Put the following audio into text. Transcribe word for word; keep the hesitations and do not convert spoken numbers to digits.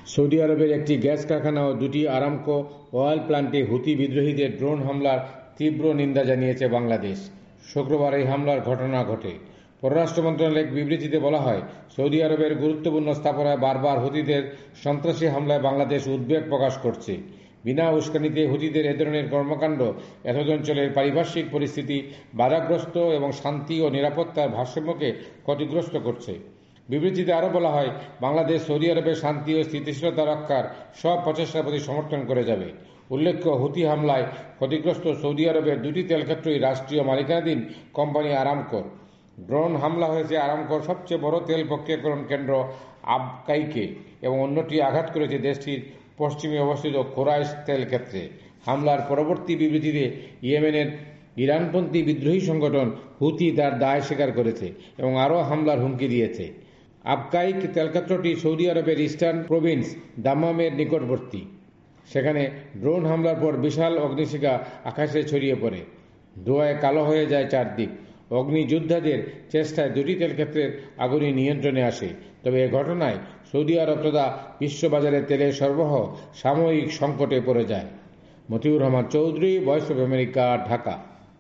Saudi আরবের একটি gas কারখানা ও দুটি আরামকো অয়েল প্ল্যান্টে হুতি বিদ্রোহীদের ড্রোন হামলার তীব্র নিন্দা জানিয়েছে বাংলাদেশ। শুক্রবার এই হামলার ঘটনা ঘটে। পররাষ্ট্র মন্ত্রণালয়ের এক বিবৃতিতে বলা হয়, সৌদি আরবের গুরুত্বপূর্ণ স্থাপনায় বারবার হুতিদের সন্ত্রাসী হামলায় বাংলাদেশ উদ্বেগ প্রকাশ করছে। বিনা উস্কানিতে হুতিদের এ ধরনের কর্মকাণ্ড এতদ অঞ্চলের পারিপার্শ্বিক পরিস্থিতি বাধাগ্রস্ত এবং শান্তি ও নিরাপত্তার ভারসাম্যকে ক্ষতিগ্রস্ত করছে। বিবৃতিতে আরও বলা হয়, বাংলাদেশ সৌদি আরবের শান্তি ও স্থিতিশীলতা রক্ষার সব প্রচেষ্টার প্রতি সমর্থন করে যাবে। উল্লেখ্য, হুতি হামলায় ক্ষতিগ্রস্ত সৌদি আরবের দুটি তেলক্ষেত্রই রাষ্ট্রীয় মালিকানাধীন কোম্পানি আরামকোর। ড্রোন হামলা হয়েছে আরামকোর সবচেয়ে বড় তেল প্রক্রিয়াকরণ কেন্দ্র আবকাইকে এবং অন্যটি আঘাত করেছে দেশটির পশ্চিমে অবস্থিত খোরাইশ তেল ক্ষেত্রে। হামলার পরবর্তী বিবৃতিতে ইয়েমেনের ইরানপন্থী বিদ্রোহী সংগঠন হুতি তার দায় স্বীকার করেছে এবং আরও হামলার হুমকি দিয়েছে। আবকাইক তেলক্ষেত্রটি সৌদি আরবের ইস্টার্ন প্রভিন্স দাম্মামের নিকটবর্তী। সেখানে ড্রোন হামলার পর বিশাল অগ্নিশিখা আকাশে ছড়িয়ে পড়ে। ধোঁয়ায় কালো হয়ে যায় চারদিক। অগ্নিযোদ্ধাদের চেষ্টায় দুটি তেলক্ষেত্রের আগুনই নিয়ন্ত্রণে আসে। তবে এ ঘটনায় সৌদি আরব তথা বিশ্ববাজারে তেলের সরবরাহ সাময়িক সংকটে পড়ে যায়। Motiur Rahman Chowdhury, Voice of America, Dhaka.